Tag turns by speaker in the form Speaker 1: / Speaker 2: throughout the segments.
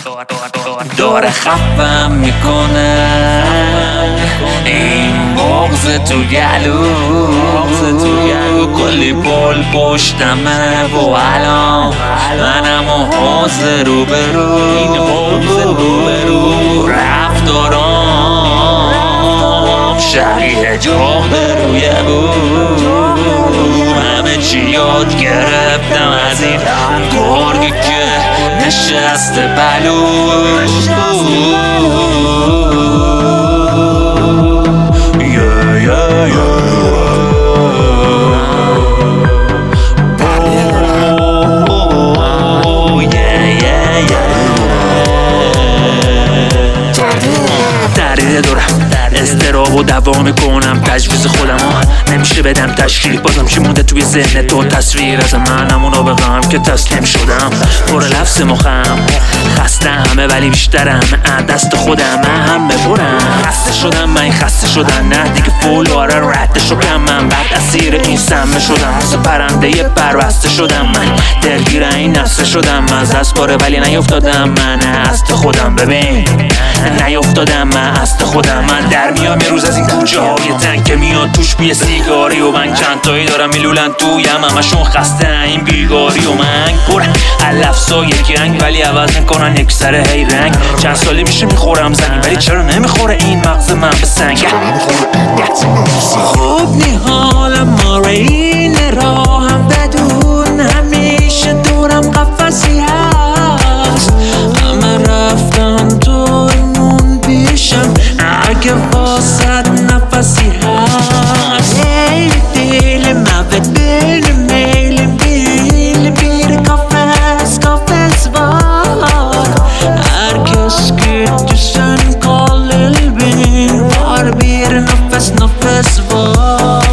Speaker 1: داره خفم میکنه این بغض تو گلو کلی پل پشتمه و الان منم و حوض روبرو رفتارام شقیه جاغده روی بوم همه چی یاد گرفتم از این گرگی که نشسته بلوش استراب و دوا میکنم تجویز خودمو نمیشه بدم تشکیل بازم چی مونده توی ذهن تو تصویر از من همونو بگم که تسلیم شدم پر لفظ مخم خسته همه ولی بیشترم دست خودم هم ببرم خسته شدم من خسته شدم نه دیگه فول آره رد شدم من بعد اسیر این سمه شدم مثل پرنده پربسته شدم من درگیر این نسته شدم از دست باره ولی نیفتادم من است خودم ببین نیفتادم من است خودم من در میام یه روز از این کوچه های تنگ که میاد توش بوی سیگاری و من چند تایی دارم میلولن تویم همشون خسته این بیگاری و من پر لفظای گنگ ولی عوض میکنن یک سر هی رنگ چند سالی میشه میخورم زنی ولی چرا نمیخوره این مغز من به سنگ خوب نی حالم ماره این راهم بدون همیشه دورم قفصی هست همه رفتن تو ایمون پیشم اگه واسد نفسی هست دیل مبت بین میل بیر کافس وار هر کس که دوستن قالل بین وار بیر نفس وار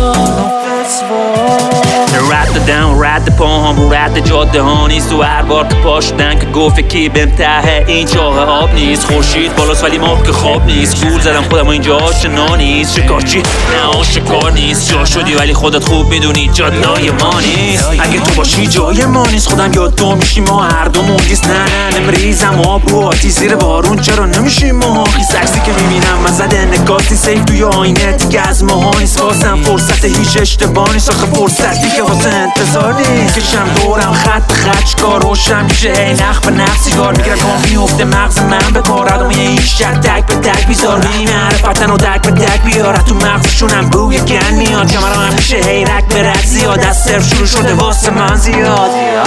Speaker 1: رد دم رد پاهم رد جاده ها نیست و هر بار که پا شدن که گفت کی بهم ته این چاه آب نیست خورشید بالاست ولی ما که خواب نیست گول زدم خودم و اینجا آشنا نیست شکارچی نه آشکار نیست جا شدی ولی خودت خوب میدونی جاد نای ما نیست اگه تو باشی جای ما نیست خودم یاد تو میشی ما هر دو موندیست نه نمریزم آب رو آتی زیر بارون چرا نمیشیم ما خیس عکسی که میبینم مزده نگاهی سیف توی آینه دیگه از ماها نیست واسم فرصت هیچ اشتباه نیست آخه فرصتی که واسه انتظار نیست کشم دورم خط کار روشن میشه هی نخ به نخ سیگار میگیرم کام میفته مغز من به کار ادامه این شک تک به تک بیزار بی‌معرفتن و دک به دک بیاره تو مغزشونم بوی گن میاد کمرم هم میشه هی رک به رک زیاد از صرف شروع شده واسه من زیاد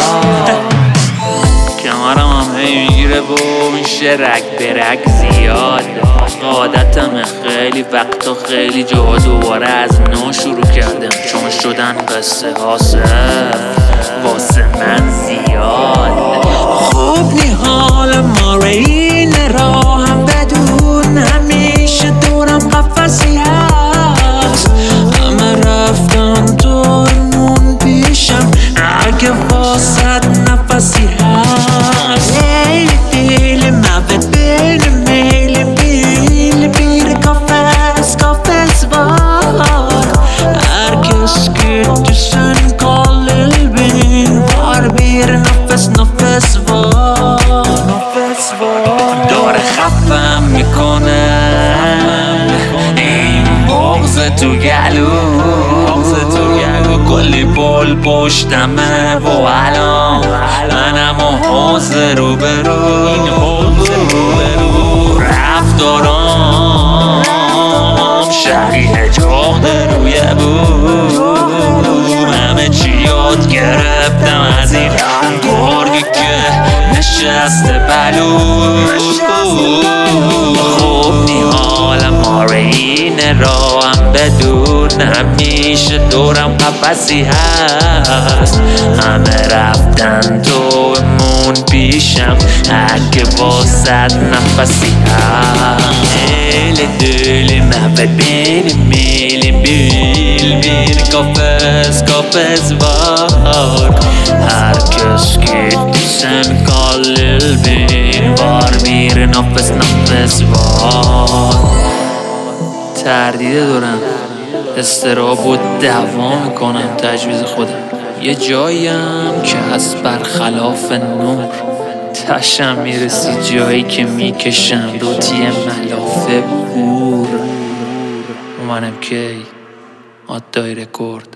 Speaker 1: کمرم هم هی میگیره و میشه رک به رک زیاد عادتم خیلی وقت و خیلی جا دوباره از نو شروع کردم چون شدن قصه واسه من زیاد خوب نی حال ماره این راهم بدون همیشه دورم قفصی هست همه رفتن تو ایمون پیشم اگه واسد نفسی هست دیل مبت بین میل بیر کافس وار هر کس که دوستن قالل بین وار بیر نفس وار داره خفم میکنه این بغض تو گلو کلی پل پشتمه و الان منم و حوض روبرو رفتارام شقیه جاغده روی بوم همه چی یاد گرفتم از این گرگی که نشسته بلوش خوب نی حالم ماره این راهم بدون همیشه دورم قفصی هست همه رفتن تو مون پیشم اگه واسد نفسی هست دل مبت بین میل بیر کافس وار هر کس که دیسن قالل بین وار بیر نفس وار تردیده دارم استراب و دوا میکنم تجویز خودم یه جاییم که هست برخلاف نور آتشم میرسی جایی که میکشم دوتی ملافه بور. منم کی آدای رکورد.